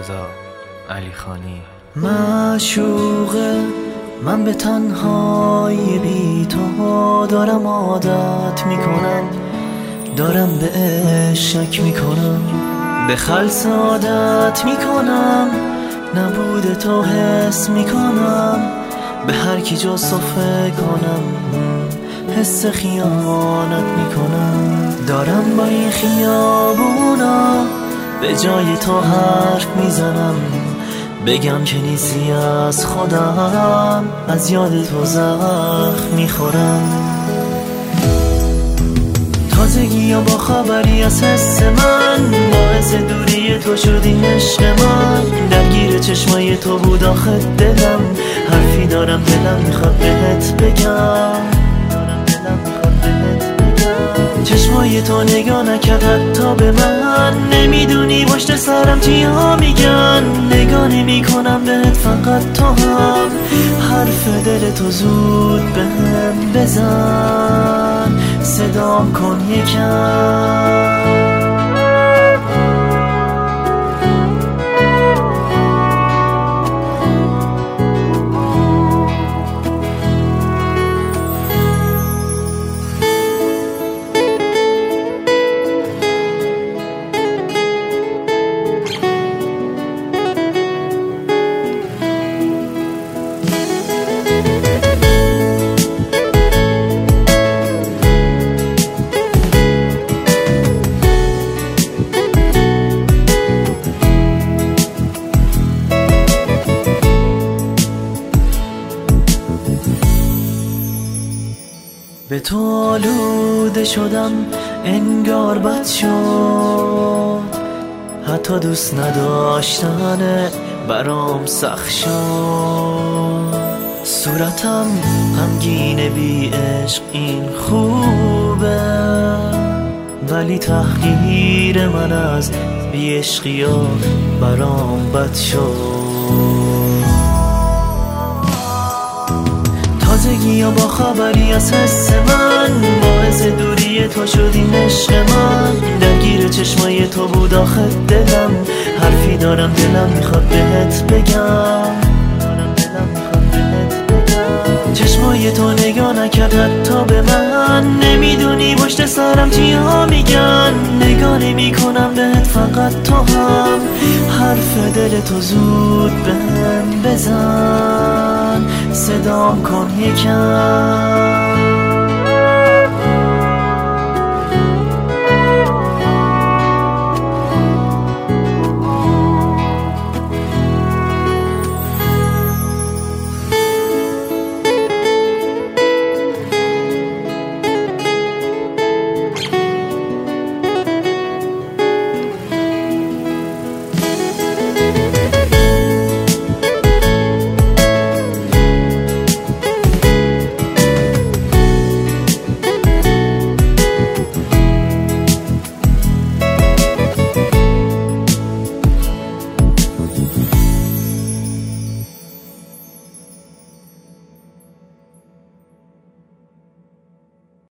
رضا علیخانی. معشوقه من به تنهایی بی تو دارم عادت میکنم، دارم به عشق میکنم، به خلص عادت میکنم، نبود تو حس میکنم، به هر کی جز تو فکر کنم حس خیانت میکنم. دارم با این خیابونا به جای تو حرف میزنم، بگم که نیستی از خودم، از یاد تو زخم میخورم. تازگی یا با خبری از حس من، باعث دوری تو شد این عشق من، درگیر چشمای تو بود آخه دلم، حرفی دارم دلم میخواد بهت بگم، چشمای تو نگاه نکرد حتی به من، نمیدونی پشت سرم چیا میگن، نگاه نمی کنم بهت فقط تو هم، حرف دل تو زود بهم بزن، صدام کن یکم. به تو آلوده شدم انگار بد شد، حتی دوست نداشتن برام سخت شد، صورتم غمگین بی عشق این خوبه، ولی تحقیر من از بی عشقی ها برام بد شد. تازگی یا با خبری از حس من، باعث دوری تو شد این عشق من، درگیر چشمای تو بود آخه دلم، حرفی دارم دلم میخواد بهت بگم، چشمای تو نگاه نکرد حتی به من، نمیدونی پشت سرم چیا میگن، نگاه نمی کنم بهت فقط تو هم، حرف دل تو زود بهم بزن، صدام کن یکم.